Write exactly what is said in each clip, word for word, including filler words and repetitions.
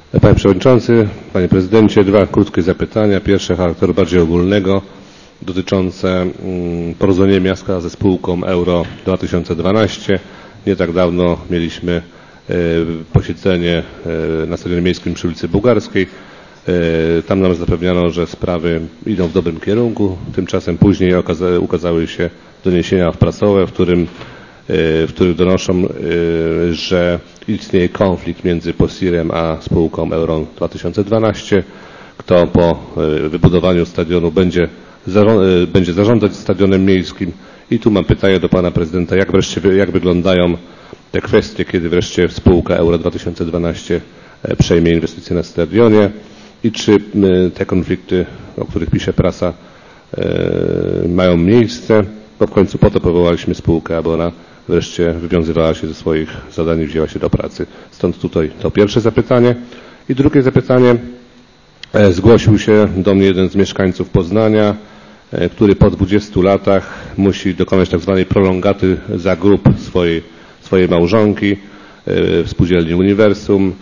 Panie Przewodniczący, Panie Prezydencie, dwa krótkie zapytania. Pierwsze charakteru bardziej ogólnego, dotyczące porozumienia miasta ze spółką Euro dwa tysiące dwanaście. Nie tak dawno mieliśmy posiedzenie na Stadionie Miejskim przy ulicy Bułgarskiej. Tam nam zapewniano, że sprawy idą w dobrym kierunku. Tymczasem później ukazały się doniesienia prasowe, w którym w których donoszą, że istnieje konflikt między POSIR-em a spółką Euro dwa tysiące dwanaście. Kto po wybudowaniu stadionu będzie, będzie zarządzać stadionem miejskim. I tu mam pytanie do Pana Prezydenta, jak wreszcie jak wyglądają te kwestie, kiedy wreszcie spółka Euro dwa tysiące dwanaście przejmie inwestycje na stadionie i czy te konflikty, o których pisze prasa, mają miejsce, bo w końcu po to powołaliśmy spółkę, aby ona wreszcie wywiązywała się ze swoich zadań i wzięła się do pracy. Stąd tutaj to pierwsze zapytanie. I drugie zapytanie. Zgłosił się do mnie jeden z mieszkańców Poznania, który po dwudziestu latach musi dokonać tak zwanej prolongaty za grób swojej, swojej małżonki w spółdzielni Uniwersum.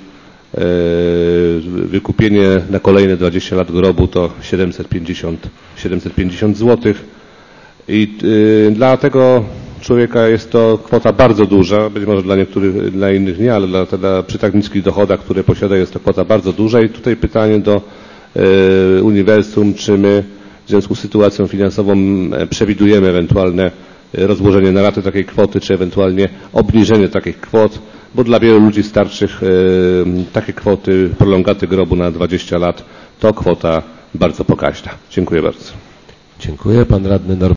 Wykupienie na kolejne dwadzieścia lat grobu to siedemset pięćdziesiąt złotych. I y, dla tego człowieka jest to kwota bardzo duża, być może dla niektórych, dla innych nie, ale dla, dla, przy tak niskich dochodach, które posiada, jest to kwota bardzo duża. I tutaj pytanie do y, Uniwersum, czy my w związku z sytuacją finansową przewidujemy ewentualne rozłożenie na raty takiej kwoty, czy ewentualnie obniżenie takich kwot, bo dla wielu ludzi starszych y, takie kwoty prolongaty grobu na dwadzieścia lat to kwota bardzo pokaźna. Dziękuję bardzo. Dziękuję. Pan radny Norbert